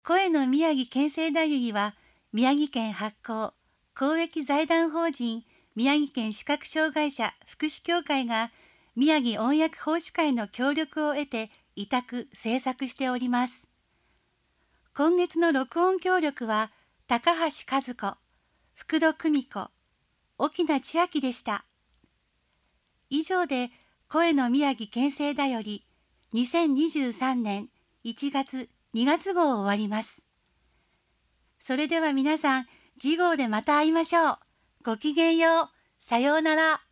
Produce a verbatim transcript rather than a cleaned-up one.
声の宮城県政太夫は、宮城県発行、公益財団法人宮城県視覚障害者福祉協会が宮城音訳奉仕会の協力を得て委託制作しております。今月の録音協力は高橋和子、福戸久美子、沖名千秋でした。以上で声の宮城県政だよりにせんにじゅうさんねんいちがつにがつ号を終わります。それでは皆さん、次号でまた会いましょう。ごきげんよう。さようなら。